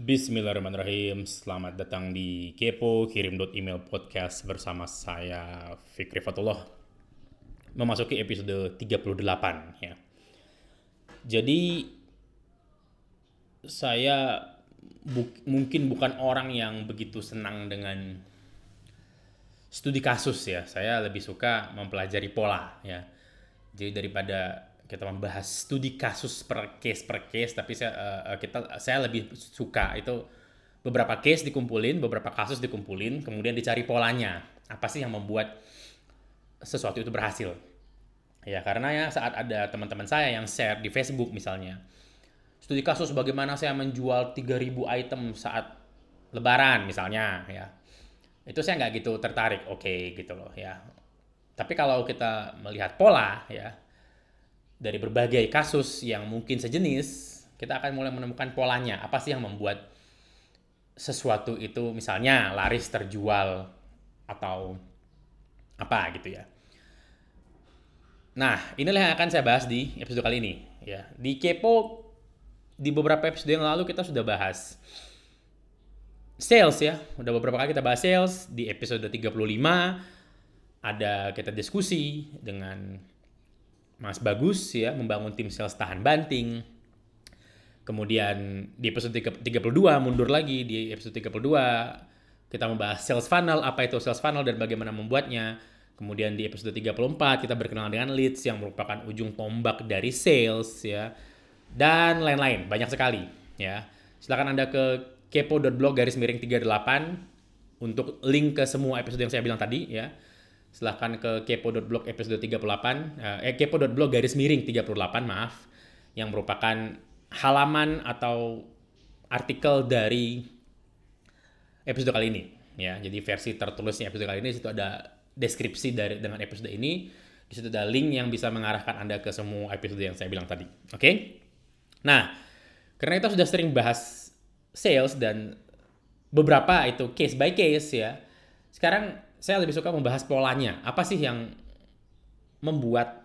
Bismillahirrahmanirrahim. Selamat datang di Kepo Kirim Email Podcast bersama saya Fikri Fatullah. Memasuki episode 38 ya. Jadi saya mungkin bukan orang yang begitu senang dengan studi kasus ya. Saya lebih suka mempelajari pola ya. Jadi daripada kita membahas studi kasus per case, tapi saya lebih suka itu beberapa case dikumpulin, beberapa kasus dikumpulin, kemudian dicari polanya. Apa sih yang membuat sesuatu itu berhasil? Ya, karena ya saat ada teman-teman saya yang share di Facebook misalnya, studi kasus bagaimana saya menjual 3.000 item saat lebaran misalnya ya. Itu saya nggak gitu tertarik, oke gitu loh ya. Tapi kalau kita melihat pola ya, dari berbagai kasus yang mungkin sejenis, kita akan mulai menemukan polanya. Apa sih yang membuat sesuatu itu misalnya laris terjual atau apa gitu ya. Nah, inilah yang akan saya bahas di episode kali ini. Ya, di Kepo, di beberapa episode yang lalu kita sudah bahas sales ya. Udah beberapa kali kita bahas sales. Di episode 35 ada kita diskusi dengan Mas Bagus ya, membangun tim sales tahan banting. Kemudian di episode 32 mundur lagi, di episode 32 kita membahas sales funnel, apa itu sales funnel dan bagaimana membuatnya. Kemudian di episode 34 kita berkenalan dengan leads yang merupakan ujung tombak dari sales ya. Dan lain-lain, banyak sekali ya. Silakan Anda ke kepo.blog/38 untuk link ke semua episode yang saya bilang tadi ya. Silahkan ke kepo.blog episode 38, kepo.blog/38 maaf, yang merupakan halaman atau artikel dari episode kali ini ya. Jadi versi tertulisnya episode kali ini, di situ ada deskripsi dengan episode ini, di situ ada link yang bisa mengarahkan Anda ke semua episode yang saya bilang tadi. Oke? Nah, karena kita sudah sering bahas sales dan beberapa itu case by case ya. Sekarang saya lebih suka membahas polanya. Apa sih yang membuat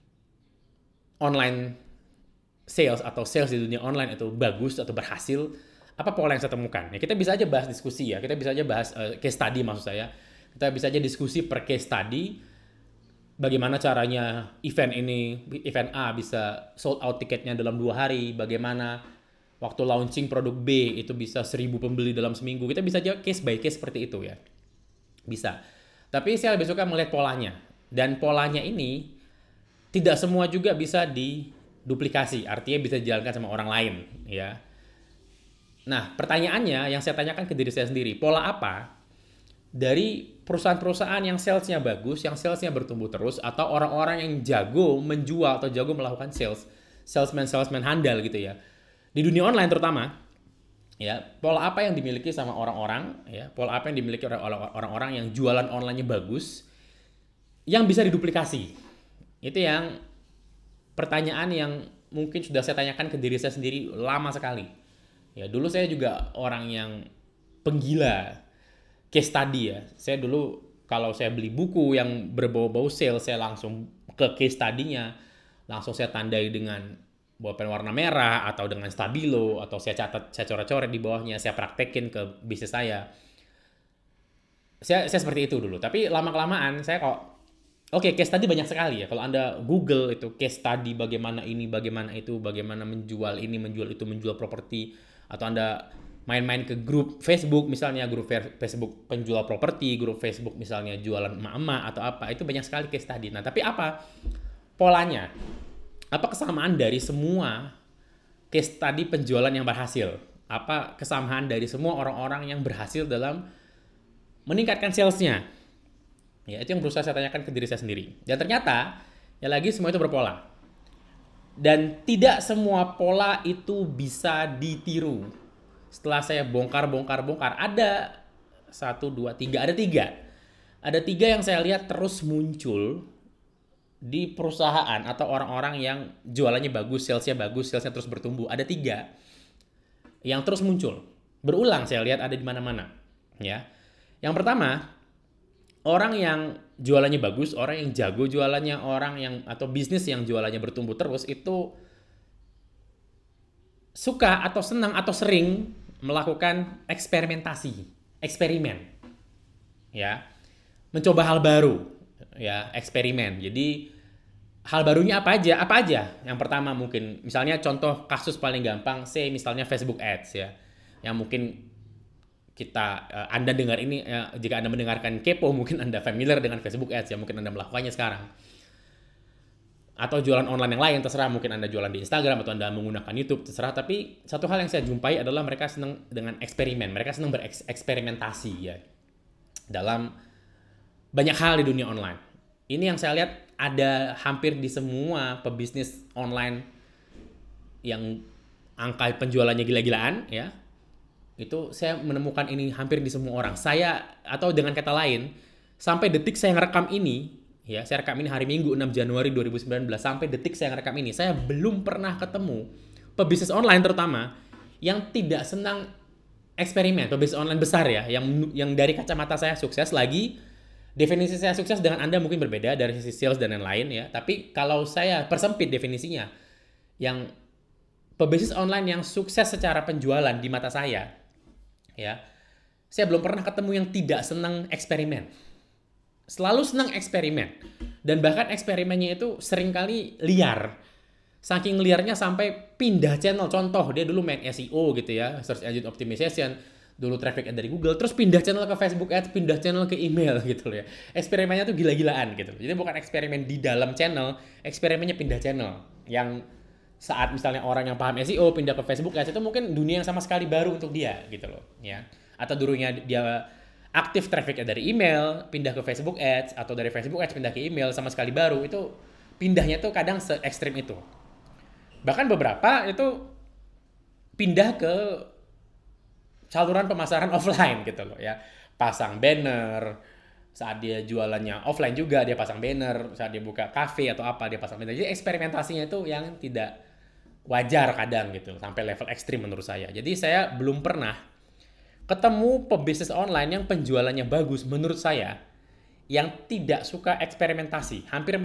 online sales atau sales di dunia online itu bagus atau berhasil? Apa pola yang saya temukan? Ya, kita bisa aja bahas diskusi ya. Kita bisa aja bahas case study maksud saya. Kita bisa aja diskusi per case study. Bagaimana caranya event A bisa sold out tiketnya dalam 2 hari. Bagaimana waktu launching produk B itu bisa 1.000 pembeli dalam seminggu. Kita bisa aja case by case seperti itu ya. Bisa. Tapi saya lebih suka melihat polanya. Dan polanya ini tidak semua juga bisa diduplikasi. Artinya bisa dijalankan sama orang lain. Ya. Nah, pertanyaannya yang saya tanyakan ke diri saya sendiri. Pola apa dari perusahaan-perusahaan yang salesnya bagus, yang salesnya bertumbuh terus, atau orang-orang yang jago menjual atau jago melakukan sales. Salesman handal gitu ya. Di dunia online terutama. Ya, pola apa yang dimiliki sama orang-orang ya, pola apa yang dimiliki oleh orang-orang yang jualan online-nya bagus yang bisa diduplikasi. Itu yang pertanyaan yang mungkin sudah saya tanyakan ke diri saya sendiri lama sekali. Ya, dulu saya juga orang yang penggila case study ya. Saya dulu kalau saya beli buku yang berbau-bau sales, saya langsung ke case study-nya, langsung saya tandai dengan bolpen warna merah atau dengan stabilo, atau saya catat, saya coret-coret di bawahnya, saya praktekin ke bisnis saya. Saya seperti itu dulu. Tapi lama-kelamaan saya case study banyak sekali ya. Kalau Anda Google itu case study bagaimana ini, bagaimana itu, bagaimana menjual ini, menjual itu, menjual properti, atau Anda main-main ke grup Facebook misalnya, grup Facebook penjual properti, grup Facebook misalnya jualan emak-emak atau apa, itu banyak sekali case study. Nah, tapi apa polanya? Apa kesamaan dari semua case study penjualan yang berhasil? Apa kesamaan dari semua orang-orang yang berhasil dalam meningkatkan salesnya? Ya, itu yang berusaha saya tanyakan ke diri saya sendiri. Dan ternyata, ya lagi semua itu berpola. Dan tidak semua pola itu bisa ditiru. Setelah saya bongkar, ada 1, 2, 3, ada 3. Ada 3 yang saya lihat terus muncul di perusahaan atau orang-orang yang jualannya bagus, salesnya terus bertumbuh. Ada 3 yang terus muncul. Berulang saya lihat ada di mana-mana. Ya. Yang pertama, orang yang jualannya bagus, orang yang jago jualannya, orang yang atau bisnis yang jualannya bertumbuh terus itu suka atau senang atau sering melakukan eksperimen, ya, mencoba hal baru, ya, eksperimen. Jadi hal barunya apa aja? Apa aja? Yang pertama mungkin, misalnya contoh kasus paling gampang, misalnya Facebook Ads ya, yang mungkin Anda dengar ini, jika Anda mendengarkan Kepo, mungkin Anda familiar dengan Facebook Ads ya, mungkin Anda melakukannya sekarang. Atau jualan online yang lain, terserah, mungkin Anda jualan di Instagram atau Anda menggunakan YouTube, terserah. Tapi satu hal yang saya jumpai adalah mereka senang dengan eksperimen, mereka senang bereksperimentasi ya dalam banyak hal di dunia online. Ini yang saya lihat ada hampir di semua pebisnis online yang angka penjualannya gila-gilaan ya. Itu saya menemukan ini hampir di semua orang. Atau dengan kata lain, sampai detik saya ngerekam ini, ya, saya rekam ini hari Minggu 6 Januari 2019, sampai detik saya ngerekam ini, saya belum pernah ketemu pebisnis online terutama yang tidak senang eksperimen. Pebisnis online besar ya, yang dari kacamata saya sukses. Lagi definisi saya sukses dengan Anda mungkin berbeda dari sisi sales dan lain-lain ya. Tapi kalau saya persempit definisinya, yang pebisnis online yang sukses secara penjualan di mata saya, ya, saya belum pernah ketemu yang tidak senang eksperimen. Selalu senang eksperimen. Dan bahkan eksperimennya itu seringkali liar. Saking liarnya sampai pindah channel. Contoh, dia dulu main SEO gitu ya, Search Engine Optimization, dulu traffic ad dari Google, terus pindah channel ke Facebook Ads, pindah channel ke email gitu loh ya. Eksperimennya tuh gila-gilaan gitu. Jadi bukan eksperimen di dalam channel, eksperimennya pindah channel. Yang saat misalnya orang yang paham SEO pindah ke Facebook Ads, itu mungkin dunia yang sama sekali baru untuk dia gitu loh ya. Atau dulunya dia aktif traffic dari email, pindah ke Facebook Ads, atau dari Facebook Ads pindah ke email, sama sekali baru. Itu pindahnya tuh kadang se-ekstrim itu. Bahkan beberapa itu pindah ke saluran pemasaran offline gitu loh ya. Pasang banner, saat dia jualannya offline juga dia pasang banner, saat dia buka cafe atau apa dia pasang banner. Jadi eksperimentasinya itu yang tidak wajar kadang gitu, sampai level ekstrim menurut saya. Jadi saya belum pernah ketemu pebisnis online yang penjualannya bagus menurut saya yang tidak suka eksperimentasi. Hampir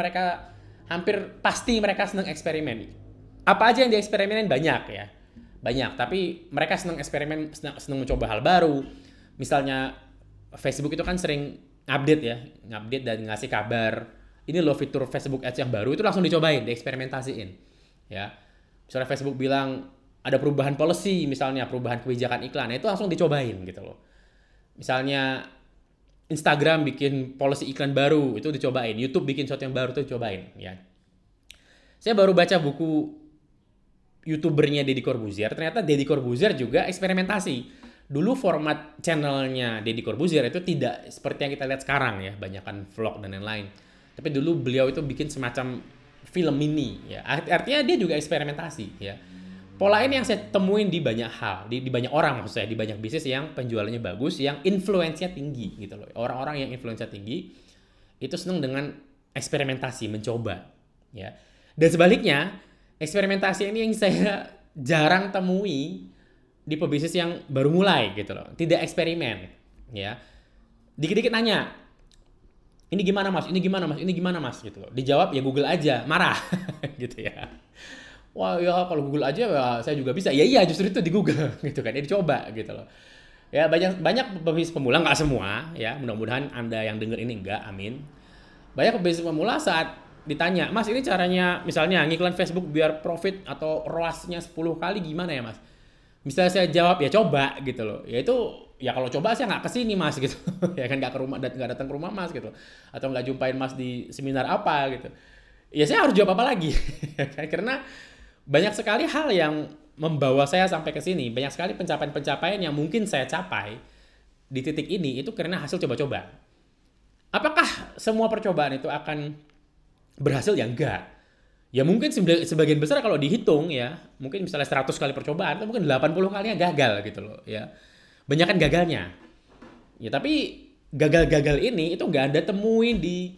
pasti mereka senang eksperimen. Apa aja yang dieksperimenin banyak ya. Banyak, tapi mereka senang eksperimen, senang mencoba hal baru. Misalnya Facebook itu kan sering ngupdate dan ngasih kabar. Ini loh fitur Facebook Ads yang baru, itu langsung dicobain, dieksperimentasiin. Ya. Misalnya Facebook bilang ada perubahan policy, misalnya perubahan kebijakan iklan, itu langsung dicobain gitu loh. Misalnya Instagram bikin policy iklan baru, itu dicobain. YouTube bikin sesuatu yang baru, itu dicobain. Ya. Saya baru baca buku YouTubernya Deddy Corbuzier. Ternyata Deddy Corbuzier juga eksperimentasi. Dulu format channelnya Deddy Corbuzier itu tidak seperti yang kita lihat sekarang ya, banyakan vlog dan lain-lain. Tapi dulu beliau itu bikin semacam film mini ya. Artinya dia juga eksperimentasi ya. Pola ini yang saya temuin di banyak hal, di banyak orang maksud saya, di banyak bisnis yang penjualannya bagus, yang influence-nya tinggi gitu loh. Orang-orang yang influence-nya tinggi itu senang dengan eksperimentasi, mencoba ya. Dan sebaliknya, eksperimentasi ini yang saya jarang temui di pebisnis yang baru mulai gitu loh. Tidak eksperimen ya. Dikit-dikit nanya, ini gimana mas, ini gimana mas, ini gimana mas gitu loh. Dijawab ya Google aja, marah gitu ya. Wah ya kalau Google aja ya saya juga bisa. Ya iya justru itu di Google gitu kan. Ya dicoba gitu loh. Ya banyak pebisnis pemula, nggak semua ya. Mudah-mudahan Anda yang denger ini enggak, amin. Banyak pebisnis pemula saat ditanya, "Mas, ini caranya misalnya ngiklan Facebook biar profit atau ROAS-nya 10 kali gimana ya, Mas?" Misalnya saya jawab, "Ya coba," gitu loh. Ya itu ya kalau coba saya nggak kesini Mas gitu. Ya kan nggak ke rumah dan nggak datang ke rumah Mas gitu. Atau nggak jumpain Mas di seminar apa gitu. Ya saya harus jawab apa lagi? Karena banyak sekali hal yang membawa saya sampai ke sini. Banyak sekali pencapaian-pencapaian yang mungkin saya capai di titik ini itu karena hasil coba-coba. Apakah semua percobaan itu akan berhasil? Ya enggak. Ya mungkin sebagian besar kalau dihitung ya, mungkin misalnya 100 kali percobaan itu mungkin 80 kalinya gagal gitu loh ya. Banyak kan gagalnya. Ya tapi gagal-gagal ini itu nggak Anda temuin di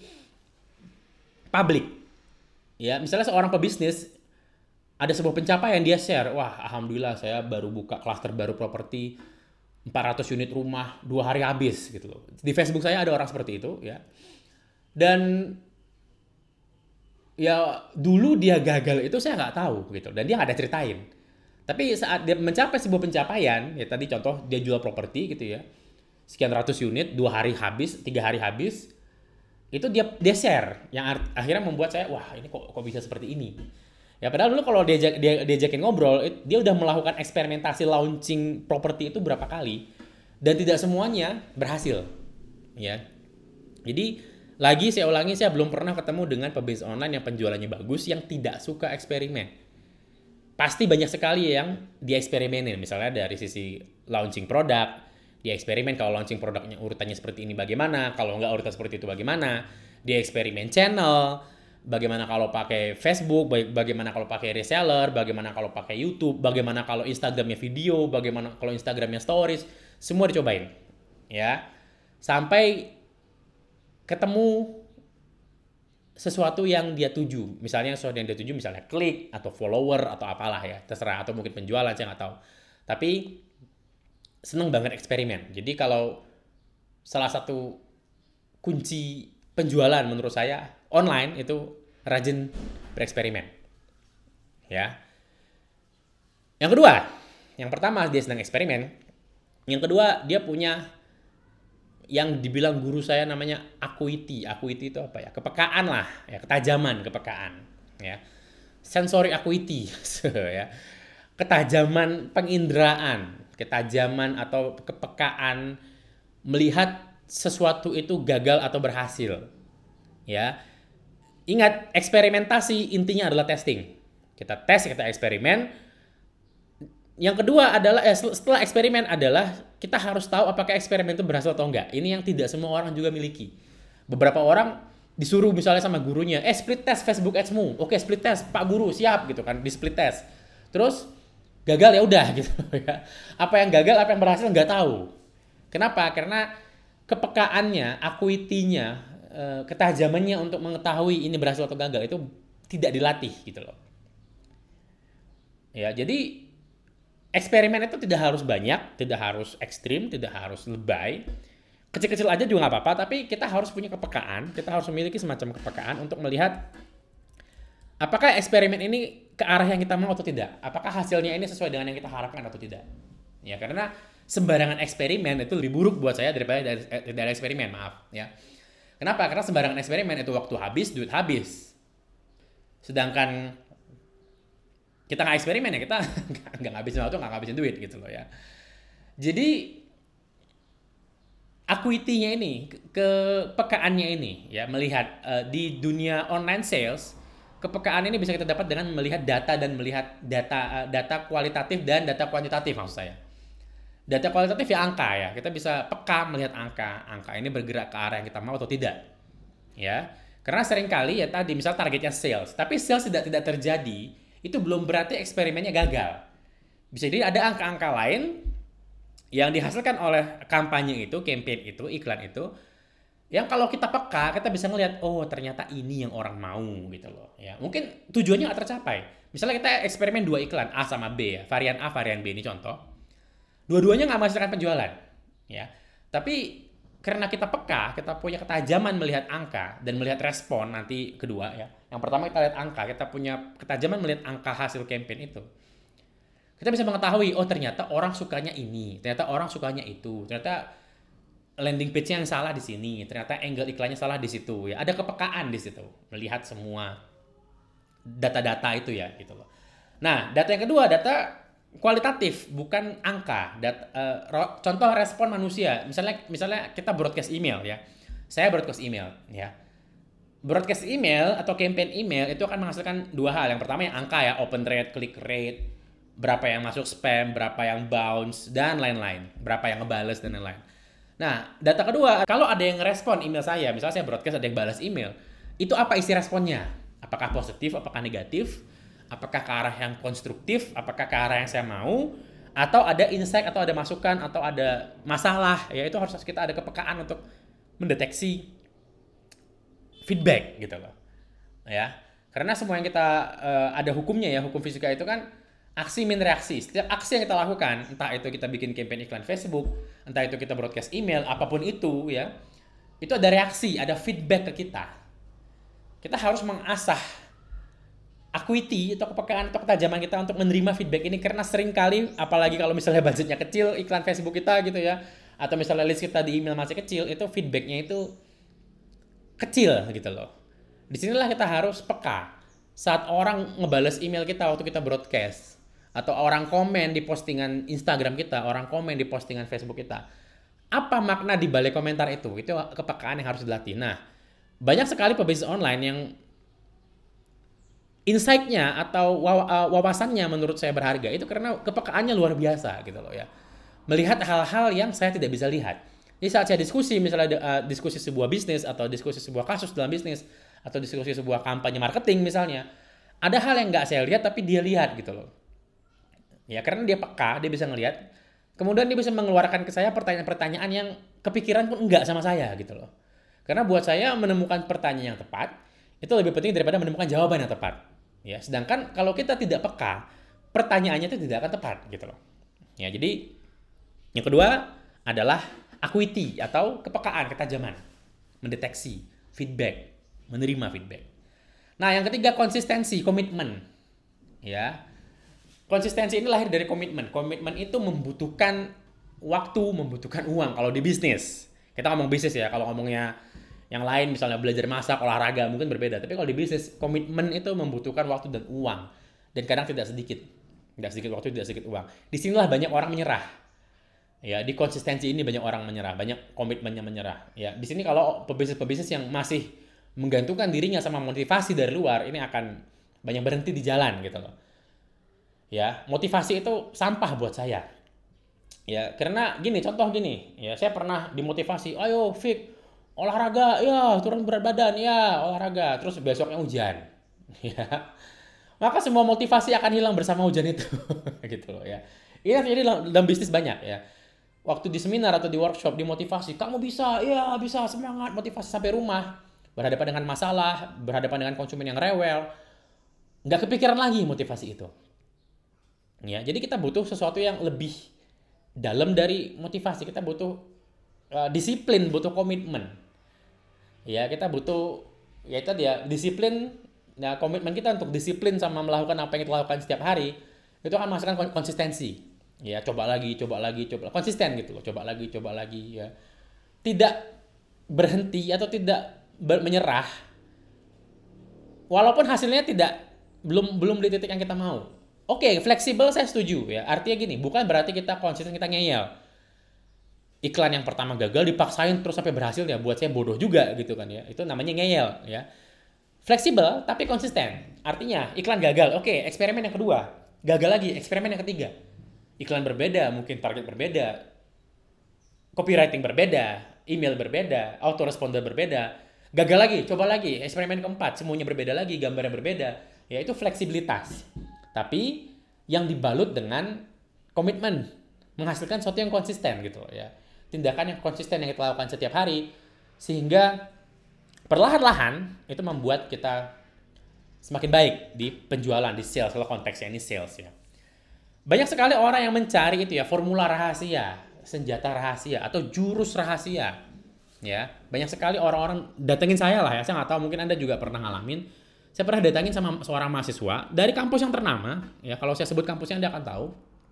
publik. Ya, misalnya seorang pebisnis ada sebuah pencapaian dia share, wah alhamdulillah saya baru buka klaster baru properti 400 unit rumah 2 hari habis gitu loh. Di Facebook saya ada orang seperti itu ya. Dan ya dulu dia gagal itu saya nggak tahu gitu dan dia nggak ada ceritain. Tapi saat dia mencapai sebuah pencapaian, ya tadi contoh dia jual properti gitu ya, sekian ratus unit, 2 hari habis, 3 hari habis, itu dia share, yang akhirnya membuat saya, wah ini kok bisa seperti ini. Ya padahal dulu kalau diajakin ngobrol, dia udah melakukan eksperimentasi launching properti itu berapa kali, dan tidak semuanya berhasil. Ya, jadi lagi saya ulangi, saya belum pernah ketemu dengan pebisnis online yang penjualannya bagus yang tidak suka eksperimen. Pasti banyak sekali yang dia eksperimenin, misalnya dari sisi launching produk, dia eksperimen kalau launching produknya urutannya seperti ini bagaimana, kalau nggak urutan seperti itu bagaimana, dia eksperimen channel, bagaimana kalau pakai Facebook, bagaimana kalau pakai reseller, bagaimana kalau pakai YouTube, bagaimana kalau Instagramnya video, bagaimana kalau Instagramnya stories, semua dicobain, ya, sampai ketemu sesuatu yang dia tuju. Misalnya sesuatu yang dia tuju, misalnya klik atau follower atau apalah ya, terserah, atau mungkin penjualan, saya nggak tahu. Tapi seneng banget eksperimen. Jadi kalau salah satu kunci penjualan menurut saya online itu rajin bereksperimen. Ya. Yang kedua, yang pertama dia senang eksperimen. Yang kedua dia punya yang dibilang guru saya namanya acuity. Acuity itu apa ya? Kepekaan lah, ya, ketajaman, kepekaan, ya. Sensory acuity, ya. Ketajaman penginderaan, ketajaman atau kepekaan melihat sesuatu itu gagal atau berhasil, ya. Ingat, eksperimentasi intinya adalah testing. Kita tes, kita eksperimen. Yang kedua adalah setelah eksperimen adalah kita harus tahu apakah eksperimen itu berhasil atau enggak. Ini yang tidak semua orang juga miliki. Beberapa orang disuruh misalnya sama gurunya, split test Facebook Ads-mu. Oke, split test, Pak Guru, siap gitu kan, di split test. Terus gagal ya udah gitu ya. Apa yang gagal, apa yang berhasil nggak tahu. Kenapa? Karena kepekaannya, acuity-nya, ketajamannya untuk mengetahui ini berhasil atau gagal itu tidak dilatih gitu loh. Ya, jadi eksperimen itu tidak harus banyak, tidak harus ekstrim, tidak harus lebay. Kecil-kecil aja juga nggak apa-apa, tapi kita harus punya kepekaan, kita harus memiliki semacam kepekaan untuk melihat apakah eksperimen ini ke arah yang kita mau atau tidak. Apakah hasilnya ini sesuai dengan yang kita harapkan atau tidak. Ya, karena sembarangan eksperimen itu lebih buruk buat saya daripada dari eksperimen, maaf. Ya. Kenapa? Karena sembarangan eksperimen itu waktu habis, duit habis. Sedangkan kita nggak eksperimen ya, kita nggak ngabisin waktu, nggak ngabisin duit gitu loh ya. Jadi acuity-nya ini, kepekaannya ini ya, melihat di dunia online sales, kepekaan ini bisa kita dapat dengan melihat data dan melihat data kualitatif dan data kuantitatif maksud saya. Data kualitatif ya angka ya, kita bisa peka melihat angka ini bergerak ke arah yang kita mau atau tidak. Ya. Karena seringkali ya tadi misal targetnya sales, tapi sales tidak terjadi, itu belum berarti eksperimennya gagal. Bisa jadi ada angka-angka lain yang dihasilkan oleh kampanye itu, campaign itu, iklan itu, yang kalau kita peka, kita bisa ngelihat, oh ternyata ini yang orang mau gitu loh. Ya, mungkin tujuannya nggak tercapai. Misalnya kita eksperimen 2 iklan, A sama B ya, varian A, varian B ini contoh. Dua-duanya nggak menghasilkan penjualan. Ya, tapi karena kita peka, kita punya ketajaman melihat angka dan melihat respon nanti kedua ya. Yang pertama kita lihat angka, kita punya ketajaman melihat angka hasil campaign itu. Kita bisa mengetahui, oh ternyata orang sukanya ini, ternyata orang sukanya itu, ternyata landing page-nya yang salah di sini, ternyata angle iklannya salah di situ ya. Ada kepekaan di situ, melihat semua data-data itu ya gitu loh. Nah, data yang kedua, data kualitatif bukan angka. Contoh respon manusia, misalnya kita broadcast email ya, saya broadcast email ya, broadcast email atau campaign email itu akan menghasilkan 2 hal. Yang pertama yang angka ya, open rate, click rate, berapa yang masuk spam, berapa yang bounce dan lain-lain, berapa yang ngebales dan lain-lain. Nah, data kedua, kalau ada yang respon email saya, misalnya saya broadcast ada yang balas email, itu apa isi responnya? Apakah positif, apakah negatif? Apakah ke arah yang konstruktif, apakah ke arah yang saya mau, atau ada insight, atau ada masukan, atau ada masalah, ya itu harus kita ada kepekaan untuk mendeteksi feedback gitu loh, ya. Karena semua yang kita ada hukumnya ya, hukum fisika itu kan aksi min reaksi. Setiap aksi yang kita lakukan, entah itu kita bikin campaign iklan Facebook, entah itu kita broadcast email, apapun itu ya, itu ada reaksi, ada feedback ke kita. Kita harus mengasah acuity atau kepekaan atau ketajaman kita untuk menerima feedback ini, karena sering kali apalagi kalau misalnya budgetnya kecil iklan Facebook kita gitu ya, atau misalnya list kita di email masih kecil, itu feedbacknya itu kecil gitu loh. Disinilah kita harus peka saat orang ngebales email kita waktu kita broadcast, atau orang komen di postingan Instagram kita, orang komen di postingan Facebook kita. Apa makna di balik komentar itu? Itu kepekaan yang harus dilatih. Nah, banyak sekali pebisnis online yang insight-nya atau wawasannya menurut saya berharga itu karena kepekaannya luar biasa gitu loh ya. Melihat hal-hal yang saya tidak bisa lihat. Jadi saat saya diskusi, misalnya diskusi sebuah bisnis atau diskusi sebuah kasus dalam bisnis atau diskusi sebuah kampanye marketing misalnya, ada hal yang nggak saya lihat tapi dia lihat gitu loh. Ya karena dia peka, dia bisa ngelihat. Kemudian dia bisa mengeluarkan ke saya pertanyaan-pertanyaan yang kepikiran pun enggak sama saya gitu loh. Karena buat saya menemukan pertanyaan yang tepat itu lebih penting daripada menemukan jawaban yang tepat. Ya, sedangkan kalau kita tidak peka, pertanyaannya itu tidak akan tepat gitu loh. Ya, jadi yang kedua adalah acuity atau kepekaan, ketajaman, mendeteksi feedback, menerima feedback. Nah, yang ketiga konsistensi, komitmen. Ya. Konsistensi ini lahir dari komitmen. Komitmen itu membutuhkan waktu, membutuhkan uang kalau di bisnis. Kita ngomong bisnis ya, kalau ngomongnya yang lain misalnya belajar masak, olahraga mungkin berbeda. Tapi kalau di bisnis, komitmen itu membutuhkan waktu dan uang. Dan kadang tidak sedikit. Tidak sedikit waktu, tidak sedikit uang. Disinilah banyak orang menyerah. Ya, di konsistensi ini banyak orang menyerah, banyak komitmennya menyerah. Ya, di sini kalau pebisnis-pebisnis yang masih menggantungkan dirinya sama motivasi dari luar, ini akan banyak berhenti di jalan gitu loh. Ya, motivasi itu sampah buat saya. Ya, karena gini, contoh gini, ya saya pernah dimotivasi, ayo Fik, olahraga, ya turun berat badan, ya olahraga, terus besoknya hujan, ya. Maka semua motivasi akan hilang bersama hujan itu, gitu loh ya. Ini terjadi dalam bisnis banyak ya. Waktu di seminar atau di workshop dimotivasi, kamu bisa, ya bisa, semangat, motivasi sampai rumah, berhadapan dengan masalah, berhadapan dengan konsumen yang rewel, nggak kepikiran lagi motivasi itu. Ya, jadi kita butuh sesuatu yang lebih dalam dari motivasi. Kita butuh disiplin, butuh komitmen. Ya, kita butuh ya itu dia disiplin. Nah, komitmen kita untuk disiplin sama melakukan apa yang kita lakukan setiap hari itu akan menghasilkan konsistensi. Ya, coba lagi, konsisten gitu loh. Coba lagi ya. Tidak berhenti atau tidak menyerah walaupun hasilnya belum di titik yang kita mau. Oke, fleksibel saya setuju ya. Artinya gini, bukan berarti kita konsisten, kita ngeyel. Iklan yang pertama gagal dipaksain terus sampai berhasil, ya buat saya bodoh juga gitu kan ya. Itu namanya ngeyel ya. Fleksibel tapi konsisten. Artinya iklan gagal, oke, eksperimen yang kedua. Gagal lagi, eksperimen yang ketiga. Iklan berbeda, mungkin target berbeda. Copywriting berbeda, email berbeda, autoresponder berbeda. Gagal lagi, coba lagi, eksperimen keempat, semuanya berbeda lagi, gambarnya berbeda. Ya itu fleksibilitas. Tapi yang dibalut dengan komitmen, menghasilkan sesuatu yang konsisten gitu ya. Tindakan yang konsisten yang kita lakukan setiap hari sehingga perlahan-lahan itu membuat kita semakin baik di penjualan, di sales. Kalau konteksnya ini sales ya. Banyak sekali orang yang mencari itu ya formula rahasia, senjata rahasia atau jurus rahasia. Ya, banyak sekali orang-orang datengin saya lah ya. Saya nggak tahu, mungkin Anda juga pernah ngalamin. Saya pernah datangin sama seorang mahasiswa dari kampus yang ternama. Ya, kalau saya sebut kampusnya Anda akan tahu.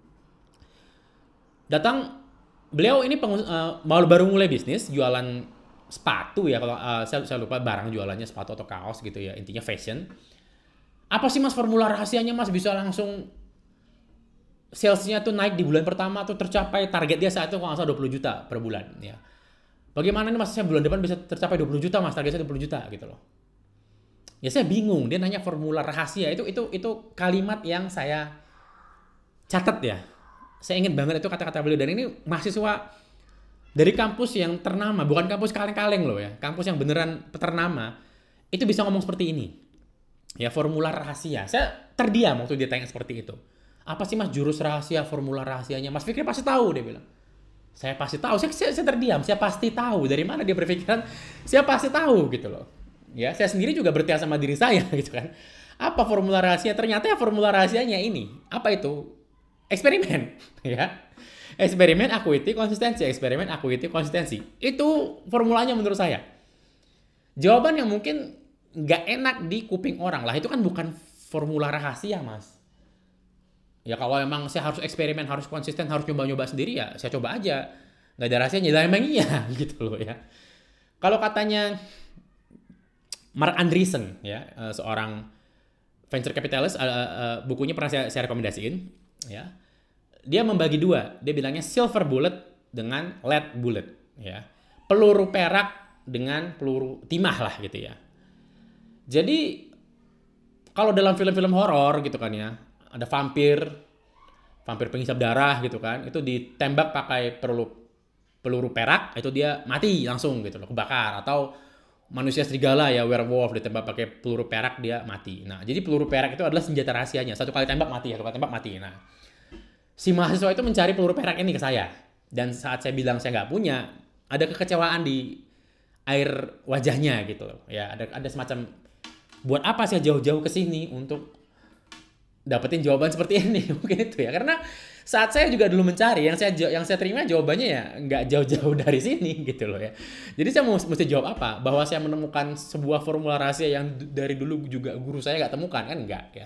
Datang, beliau ini baru mulai bisnis jualan sepatu ya, kalau saya lupa barang jualannya, sepatu atau kaos gitu ya, intinya fashion. Apa sih Mas formula rahasianya Mas bisa langsung salesnya tuh naik di bulan pertama tuh tercapai target dia saat itu kalau nggak salah 20 juta per bulan ya. Bagaimana nih Mas, saya bulan depan bisa tercapai 20 juta Mas, targetnya 20 juta gitu loh. Ya saya bingung, dia nanya formula rahasia, itu kalimat yang saya catat ya. Saya ingat banget itu kata-kata beliau, dan ini mahasiswa dari kampus yang ternama, bukan kampus kaleng-kaleng loh ya, kampus yang beneran ternama, itu bisa ngomong seperti ini. Ya, formula rahasia. Saya terdiam waktu dia tanya seperti itu. Apa sih Mas jurus rahasia, formula rahasianya? Mas Fikri pasti tahu, dia bilang. Saya pasti tahu, saya terdiam, saya pasti tahu. Dari mana dia berpikiran, saya pasti tahu gitu loh. Ya, saya sendiri juga bertanya sama diri saya gitu kan. Apa formula rahasia? Ternyata ya formula rahasianya ini. Apa itu? Eksperimen, ya. Eksperimen, acuity, konsistensi. Eksperimen, acuity, konsistensi. Itu formulanya menurut saya. Jawaban yang mungkin nggak enak di kuping orang lah. Itu kan bukan formula rahasia, Mas. Ya kalau emang saya harus eksperimen, harus konsisten, harus nyoba-nyoba sendiri ya saya coba aja. Nggak ada rahasianya, lah emang iya gitu loh ya. Kalau katanya Mark Andreessen ya, seorang venture capitalist, bukunya pernah saya rekomendasiin ya. Dia membagi dua, dia bilangnya silver bullet dengan lead bullet ya. Peluru perak dengan peluru timah lah gitu ya. Jadi kalau dalam film-film horor gitu kan ya, ada vampir penghisap darah gitu kan, itu ditembak pakai peluru perak, itu dia mati langsung gitu loh, kebakar. Atau manusia serigala ya, werewolf, ditembak pakai peluru perak dia mati. Nah, jadi peluru perak itu adalah senjata rahasianya. Satu kali tembak mati, satu kali tembak mati. Nah, si mahasiswa itu mencari peluru perak ini ke saya. Dan saat saya bilang saya nggak punya, ada kekecewaan di air wajahnya gitu loh. Ya, ada semacam, buat apa saya jauh-jauh ke sini untuk dapetin jawaban seperti ini. Mungkin itu ya, karena saat saya juga dulu mencari, yang saya terima jawabannya ya nggak jauh-jauh dari sini gitu loh ya. Jadi saya mesti jawab apa? Bahwa saya menemukan sebuah formula rahasia yang dari dulu juga guru saya nggak temukan, kan enggak ya.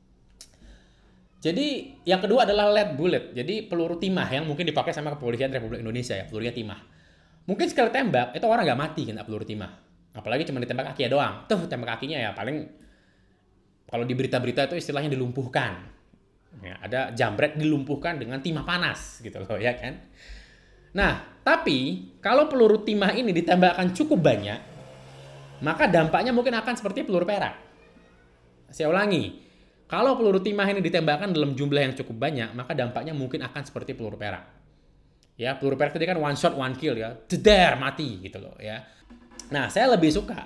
Jadi yang kedua adalah lead bullet, jadi peluru timah yang mungkin dipakai sama kepolisian Republik Indonesia ya, pelurunya timah. Mungkin sekali tembak itu orang nggak mati kena peluru timah, apalagi cuma ditembak kaki doang. Tuh tembak kakinya ya paling, kalau di berita-berita itu istilahnya dilumpuhkan. Ya, ada jambret dilumpuhkan dengan timah panas gitu loh ya kan. Nah, tapi kalau peluru timah ini ditembakkan cukup banyak, maka dampaknya mungkin akan seperti peluru perak. Saya ulangi, kalau peluru timah ini ditembakkan dalam jumlah yang cukup banyak, maka dampaknya mungkin akan seperti peluru perak. Ya, peluru perak tadi kan one shot one kill ya, jeder mati gitu loh ya. Nah, saya lebih suka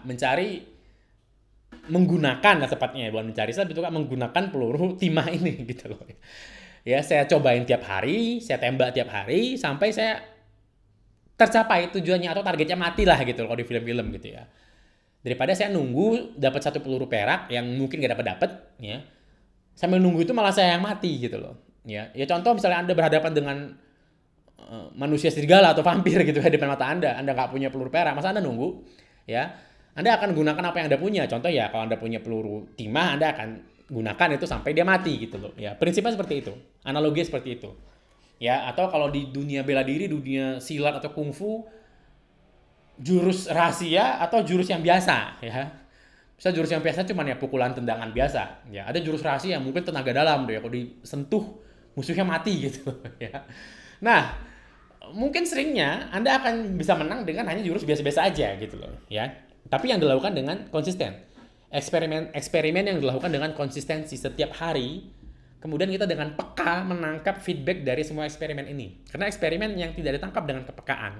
menggunakan, tepatnya bukan mencari, saya lebih suka menggunakan peluru timah ini gitu loh. Ya, saya cobain tiap hari, saya tembak tiap hari sampai saya tercapai tujuannya atau targetnya mati lah gitu loh kalau di film-film gitu ya. Daripada saya nunggu dapat satu peluru perak yang mungkin gak dapat ya. Sambil nunggu itu malah saya yang mati gitu loh. Ya, contoh misalnya Anda berhadapan dengan manusia serigala atau vampir gitu ya di depan mata Anda nggak punya peluru perak, masa Anda nunggu? Ya, Anda akan gunakan apa yang Anda punya. Contoh ya, kalau Anda punya peluru timah, Anda akan gunakan itu sampai dia mati gitu loh. Ya, prinsipnya seperti itu. Analogi seperti itu. Ya, atau kalau di dunia bela diri, dunia silat atau kungfu, jurus rahasia atau jurus yang biasa ya. Bisa jurus yang biasa cuman ya pukulan tendangan biasa. Ya, ada jurus rahasia yang mungkin tenaga dalam deh, kalau disentuh musuhnya mati gitu ya. Nah, mungkin seringnya Anda akan bisa menang dengan hanya jurus biasa-biasa aja gitu loh ya. Tapi yang dilakukan dengan konsisten. Eksperimen yang dilakukan dengan konsistensi setiap hari. Kemudian kita dengan peka menangkap feedback dari semua eksperimen ini. Karena eksperimen yang tidak ditangkap dengan kepekaan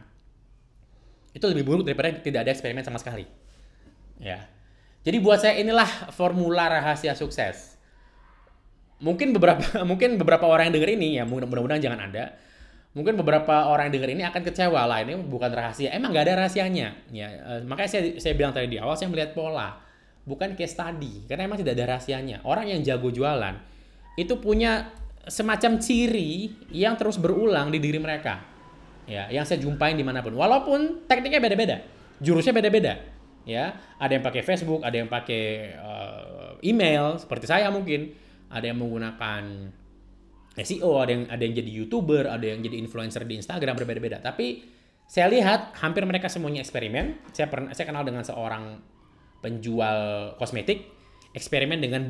itu lebih buruk daripada tidak ada eksperimen sama sekali. Ya. Jadi buat saya inilah formula rahasia sukses. Mungkin beberapa orang yang denger ini ya, mudah-mudahan jangan Anda. Mungkin beberapa orang yang denger ini akan kecewa lah, ini bukan rahasia. Emang nggak ada rahasianya. Ya, makanya saya bilang tadi di awal, saya melihat pola, bukan case study. Karena emang tidak ada rahasianya. Orang yang jago jualan itu punya semacam ciri yang terus berulang di diri mereka. Ya, yang saya jumpain dimanapun. Walaupun tekniknya beda-beda, jurusnya beda-beda. Ya, ada yang pakai Facebook, ada yang pakai email seperti saya mungkin, ada yang menggunakan SEO, ada yang jadi YouTuber, ada yang jadi influencer di Instagram, berbeda-beda. Tapi saya lihat hampir mereka semuanya eksperimen. Saya kenal dengan seorang penjual kosmetik, eksperimen dengan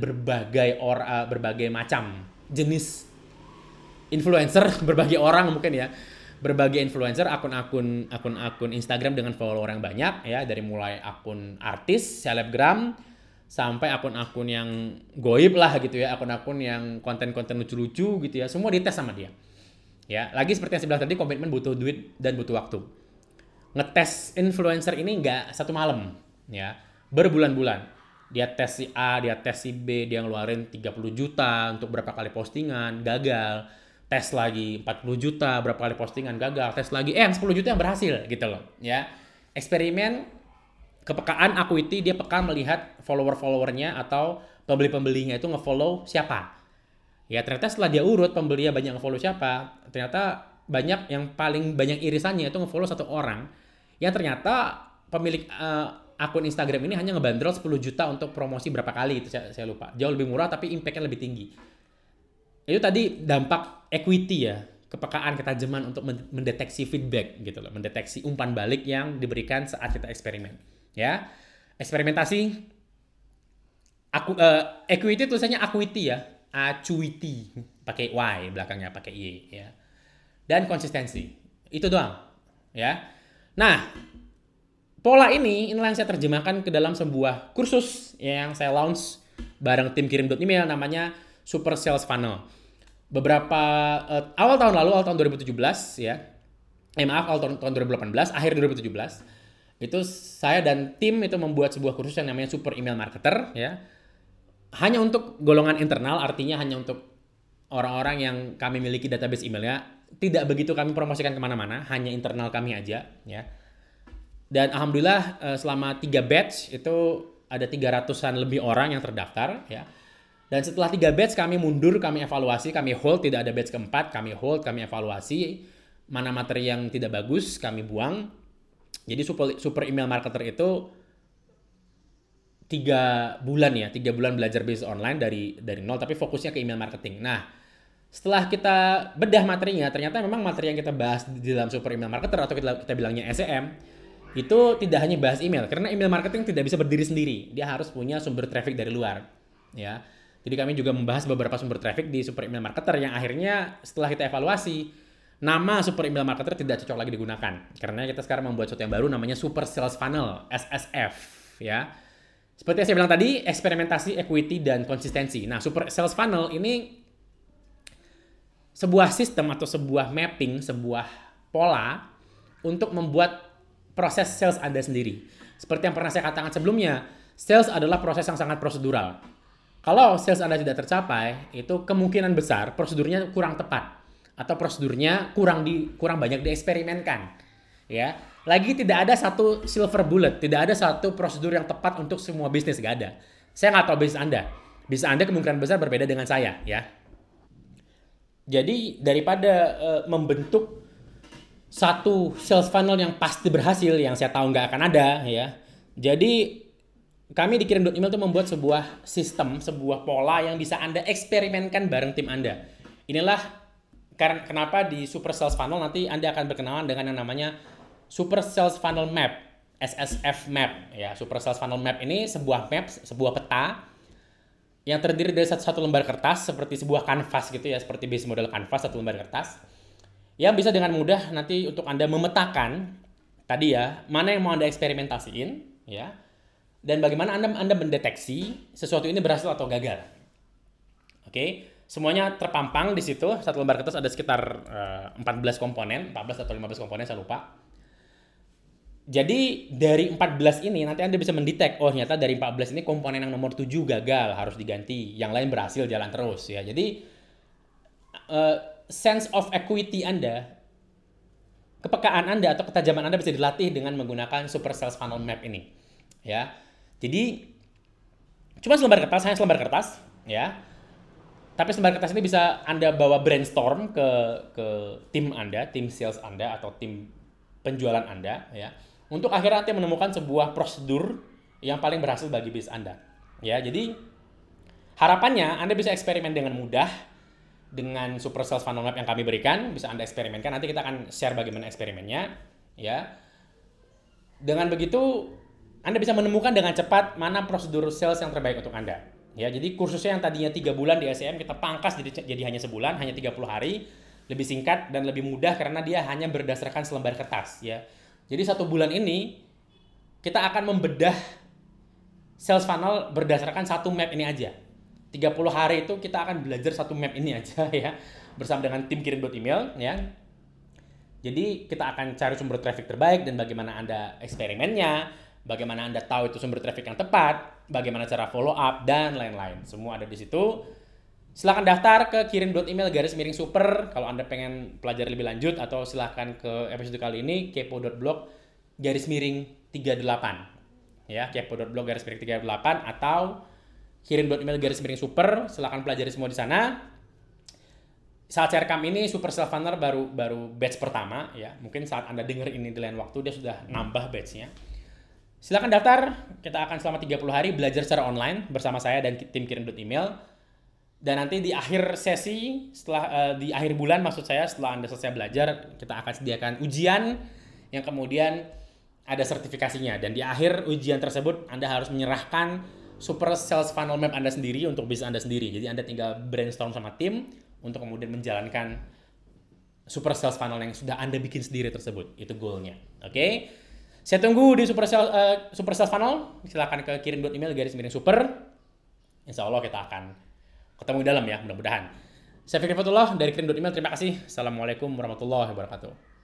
berbagai macam jenis influencer, berbagai orang mungkin ya. Berbagai influencer, akun-akun Instagram dengan follower yang banyak ya, dari mulai akun artis, selebgram, sampai akun-akun yang goib lah gitu ya, akun-akun yang konten-konten lucu-lucu gitu ya, semua dites sama dia. Ya, lagi seperti yang saya bilang tadi, komitmen butuh duit dan butuh waktu. Ngetes influencer ini nggak satu malam ya, berbulan-bulan. Dia tes si A, dia tes si B, dia ngeluarin 30 juta untuk berapa kali postingan, gagal. Tes lagi 40 juta, berapa kali postingan, gagal. Tes lagi, 10 juta yang berhasil gitu loh ya. Eksperimen kepekaan, acuity, dia peka melihat follower-followernya atau pembeli-pembelinya itu nge-follow siapa. Ya, ternyata setelah dia urut pembelinya banyak nge-follow siapa, ternyata banyak yang paling banyak irisannya itu nge-follow satu orang yang ternyata pemilik akun Instagram ini hanya ngebanderol 10 juta untuk promosi berapa kali itu saya lupa. Jauh lebih murah tapi impact-nya lebih tinggi. Itu tadi dampak equity ya, kepekaan, ketajaman untuk mendeteksi feedback gitu loh, mendeteksi umpan balik yang diberikan saat kita eksperimen. Ya, eksperimentasi, equity tulisannya acuity ya, acuity pakai y belakangnya pakai y ya. Dan konsistensi, itu doang ya. Nah, pola inilah yang saya terjemahkan ke dalam sebuah kursus yang saya launch bareng tim kirim.email namanya Super Sales Funnel. Beberapa awal tahun 2017 ya. Awal tahun 2018, akhir 2017 itu saya dan tim itu membuat sebuah kursus yang namanya Super Email Marketer ya. Hanya untuk golongan internal, artinya hanya untuk orang-orang yang kami miliki database emailnya. Tidak begitu kami promosikan kemana-mana, hanya internal kami aja ya. Dan alhamdulillah selama 3 batch itu ada 300-an lebih orang yang terdaftar ya. Dan setelah 3 batch kami mundur, kami evaluasi, kami hold, tidak ada batch keempat, kami hold, kami evaluasi mana materi yang tidak bagus, kami buang. Jadi super email marketer itu 3 bulan ya, 3 bulan belajar bisnis online dari nol, tapi fokusnya ke email marketing. Nah, setelah kita bedah materinya, ternyata memang materi yang kita bahas di dalam super email marketer atau kita bilangnya SEM, itu tidak hanya bahas email, karena email marketing tidak bisa berdiri sendiri. Dia harus punya sumber traffic dari luar. Ya. Jadi kami juga membahas beberapa sumber traffic di super email marketer yang akhirnya setelah kita evaluasi, nama super email marketer tidak cocok lagi digunakan. Karena kita sekarang membuat sesuatu yang baru namanya Super Sales Funnel, SSF. Ya. Seperti yang saya bilang tadi, eksperimentasi, equity, dan konsistensi. Nah, Super Sales Funnel ini sebuah sistem atau sebuah mapping, sebuah pola untuk membuat proses sales Anda sendiri. Seperti yang pernah saya katakan sebelumnya, sales adalah proses yang sangat prosedural. Kalau sales Anda tidak tercapai, itu kemungkinan besar prosedurnya kurang tepat atau prosedurnya kurang banyak dieksperimenkan. Ya, lagi tidak ada satu silver bullet, tidak ada satu prosedur yang tepat untuk semua bisnis, gak ada. Saya nggak tahu bisnis Anda. Bisnis Anda kemungkinan besar berbeda dengan saya, ya. Jadi daripada membentuk satu sales funnel yang pasti berhasil, yang saya tahu nggak akan ada, ya. Jadi kami di kirim.email itu membuat sebuah sistem, sebuah pola yang bisa Anda eksperimenkan bareng tim Anda. Inilah kenapa di Super Sales Funnel nanti Anda akan berkenalan dengan yang namanya Super Sales Funnel Map, SSF Map. Ya, Super Sales Funnel Map ini sebuah map, sebuah peta yang terdiri dari satu lembar kertas seperti sebuah kanvas gitu ya, seperti base model kanvas, satu lembar kertas. Yang bisa dengan mudah nanti untuk Anda memetakan tadi ya, mana yang mau Anda eksperimentasiin, ya. Dan bagaimana Anda mendeteksi sesuatu ini berhasil atau gagal. Oke, semuanya terpampang di situ. Satu lembar kertas ada sekitar 14 komponen, 14 atau 15 komponen saya lupa. Jadi dari 14 ini nanti Anda bisa mendetek, oh ternyata dari 14 ini komponen yang nomor 7 gagal, harus diganti. Yang lain berhasil, jalan terus ya. Jadi sense of equity Anda, kepekaan Anda atau ketajaman Anda bisa dilatih dengan menggunakan Super Sales Funnel Map ini. Ya. Jadi cuma selembar kertas, hanya selembar kertas, ya. Tapi selembar kertas ini bisa Anda bawa brainstorm ke tim Anda, tim sales Anda atau tim penjualan Anda, ya. Untuk akhirnya nanti menemukan sebuah prosedur yang paling berhasil bagi bisnis Anda. Ya, jadi harapannya Anda bisa eksperimen dengan mudah dengan Super Sales Funnel Map yang kami berikan, bisa Anda eksperimenkan. Nanti kita akan share bagaimana eksperimennya, ya. Dengan begitu Anda bisa menemukan dengan cepat mana prosedur sales yang terbaik untuk Anda. Ya, jadi kursusnya yang tadinya 3 bulan di SEM kita pangkas jadi hanya sebulan, hanya 30 hari, lebih singkat dan lebih mudah karena dia hanya berdasarkan selembar kertas, ya. Jadi 1 bulan ini kita akan membedah sales funnel berdasarkan 1 map ini aja. 30 hari itu kita akan belajar 1 map ini aja ya, bersama dengan tim kirim.email, ya. Jadi kita akan cari sumber traffic terbaik dan bagaimana Anda eksperimennya, bagaimana Anda tahu itu sumber traffic yang tepat, bagaimana cara follow up, dan lain-lain. Semua ada di situ. Silakan daftar ke kirim.email/super kalau Anda pengen pelajari lebih lanjut, atau silakan ke episode kali ini kepo.blog/38. Ya, kepo.blog/38 atau kirim.email/super. Silakan pelajari semua di sana. Saat saya rekam ini Super Sales Funnel baru batch pertama ya. Mungkin saat Anda dengar ini di lain waktu dia sudah nambah batchnya. Silakan daftar. Kita akan selama 30 hari belajar secara online bersama saya dan tim kirim.email. Dan nanti di akhir sesi, di akhir bulan maksud saya, setelah Anda selesai belajar, kita akan sediakan ujian yang kemudian ada sertifikasinya. Dan di akhir ujian tersebut, Anda harus menyerahkan super sales funnel map Anda sendiri untuk bisnis Anda sendiri. Jadi Anda tinggal brainstorm sama tim untuk kemudian menjalankan super sales funnel yang sudah Anda bikin sendiri tersebut. Itu goalnya. Oke? Saya tunggu di super sales funnel. Silakan ke kirim.email _super. Insya Allah kita akan ketemu di dalam ya, mudah-mudahan. Saya Fikri Fatullah dari kirim.email. Terima kasih. Assalamualaikum warahmatullahi wabarakatuh.